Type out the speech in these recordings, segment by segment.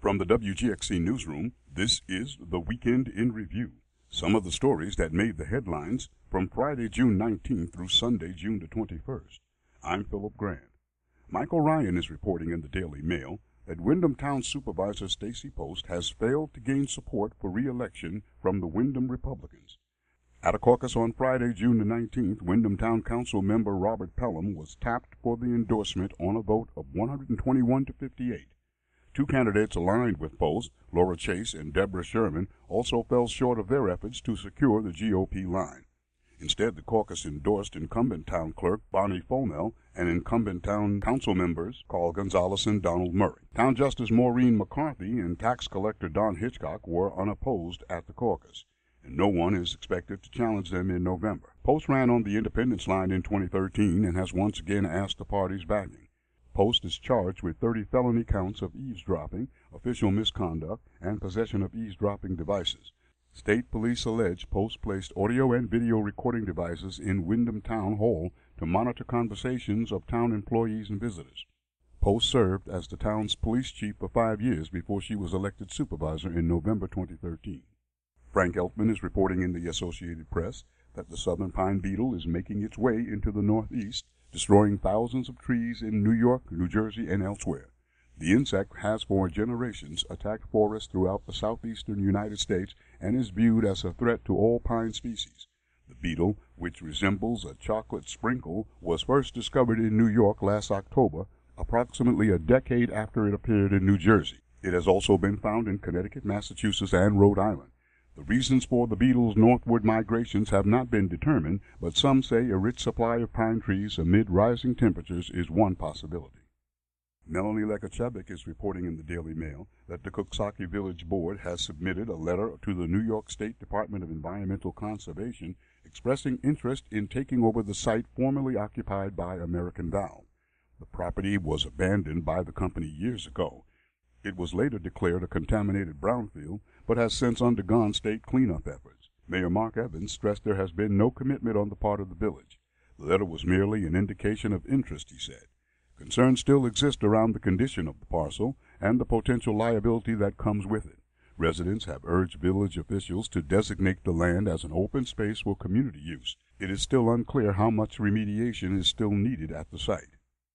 From the WGXC Newsroom, this is the Weekend in Review. Some of the stories that made the headlines from Friday, June 19th through Sunday, June the 21st. I'm Philip Grant. Michael Ryan is reporting in the Daily Mail that Windham Town Supervisor Stacy Post has failed to gain support for re-election from the Windham Republicans. At a caucus on Friday, June the 19th, Windham Town Council member Robert Pelham was tapped for the endorsement on a vote of 121 to 58. Two candidates aligned with Post, Laura Chase and Deborah Sherman, also fell short of their efforts to secure the GOP line. Instead, the caucus endorsed incumbent town clerk Bonnie Fonell and incumbent town council members Carl Gonzalez and Donald Murray. Town Justice Maureen McCarthy and tax collector Don Hitchcock were unopposed at the caucus, and no one is expected to challenge them in November. Post ran on the independence line in 2013 and has once again asked the party's backing. Post is charged with 30 felony counts of eavesdropping, official misconduct, and possession of eavesdropping devices. State police allege Post placed audio and video recording devices in Windham Town Hall to monitor conversations of town employees and visitors. Post served as the town's police chief for 5 years before she was elected supervisor in November 2013. Frank Elfman is reporting in the Associated Press that the southern pine beetle is making its way into the Northeast, destroying thousands of trees in New York, New Jersey, and elsewhere. The insect has for generations attacked forests throughout the southeastern United States and is viewed as a threat to all pine species. The beetle, which resembles a chocolate sprinkle, was first discovered in New York last October, approximately a decade after it appeared in New Jersey. It has also been found in Connecticut, Massachusetts, and Rhode Island. The reasons for the beetle's northward migrations have not been determined, but some say a rich supply of pine trees amid rising temperatures is one possibility. Melanie Lekachevik is reporting in the Daily Mail that the Coxsackie Village Board has submitted a letter to the New York State Department of Environmental Conservation expressing interest in taking over the site formerly occupied by American Valve. The property was abandoned by the company years ago. It was later declared a contaminated brownfield, but has since undergone state cleanup efforts. Mayor Mark Evans stressed there has been no commitment on the part of the village. The letter was merely an indication of interest, he said. Concerns still exist around the condition of the parcel and the potential liability that comes with it. Residents have urged village officials to designate the land as an open space for community use. It is still unclear how much remediation is still needed at the site.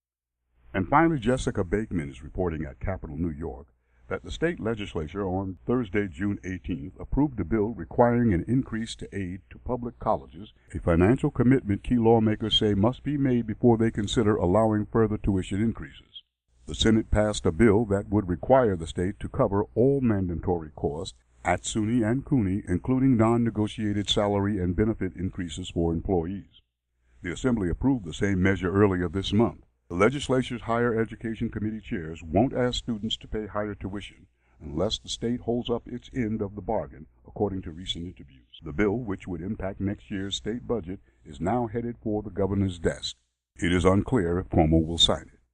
And finally, Jessica Bakeman is reporting at Capital New York that the state legislature on Thursday, June 18th, approved a bill requiring an increase to aid to public colleges, a financial commitment key lawmakers say must be made before they consider allowing further tuition increases. The Senate passed a bill that would require the state to cover all mandatory costs at SUNY and CUNY, including non-negotiated salary and benefit increases for employees. The Assembly approved the same measure earlier this month. The legislature's Higher Education Committee chairs won't ask students to pay higher tuition unless the state holds up its end of the bargain, according to recent interviews. The bill, which would impact next year's state budget, is now headed for the governor's desk. It is unclear if Cuomo will sign it.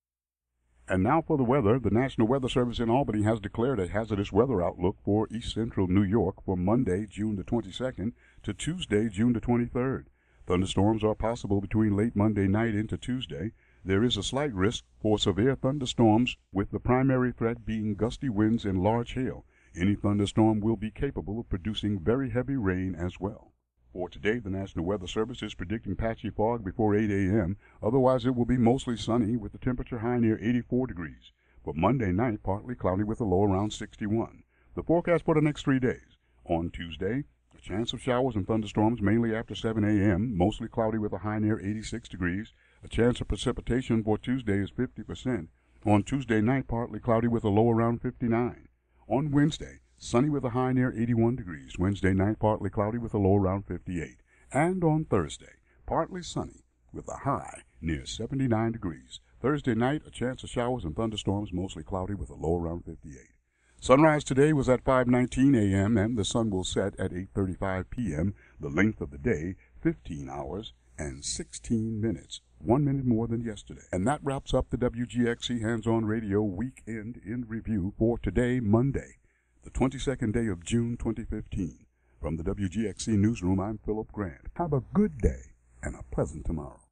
And now for the weather. The National Weather Service in Albany has declared a hazardous weather outlook for east central New York from Monday, June the 22nd to Tuesday, June the 23rd. Thunderstorms are possible between late Monday night into Tuesday. There is a slight risk for severe thunderstorms, with the primary threat being gusty winds and large hail. Any thunderstorm will be capable of producing very heavy rain as well. For today, the National Weather Service is predicting patchy fog before 8 a.m. Otherwise, it will be mostly sunny with the temperature high near 84 degrees. For Monday night, partly cloudy with a low around 61. The forecast for the next 3 days. On Tuesday, a chance of showers and thunderstorms mainly after 7 a.m., mostly cloudy with a high near 86 degrees. A chance of precipitation for Tuesday is 50%. On Tuesday night, partly cloudy with a low around 59. On Wednesday, sunny with a high near 81 degrees. Wednesday night, partly cloudy with a low around 58. And on Thursday, partly sunny with a high near 79 degrees. Thursday night, a chance of showers and thunderstorms, mostly cloudy with a low around 58. Sunrise today was at 5:19 a.m. and the sun will set at 8:35 p.m. The length of the day, 15 hours and 16 minutes. 1 minute more than yesterday. And that wraps up the WGXC Hands-On Radio Weekend in Review for today, Monday, the 22nd day of June 2015. From the WGXC Newsroom, I'm Philip Grant. Have a good day and a pleasant tomorrow.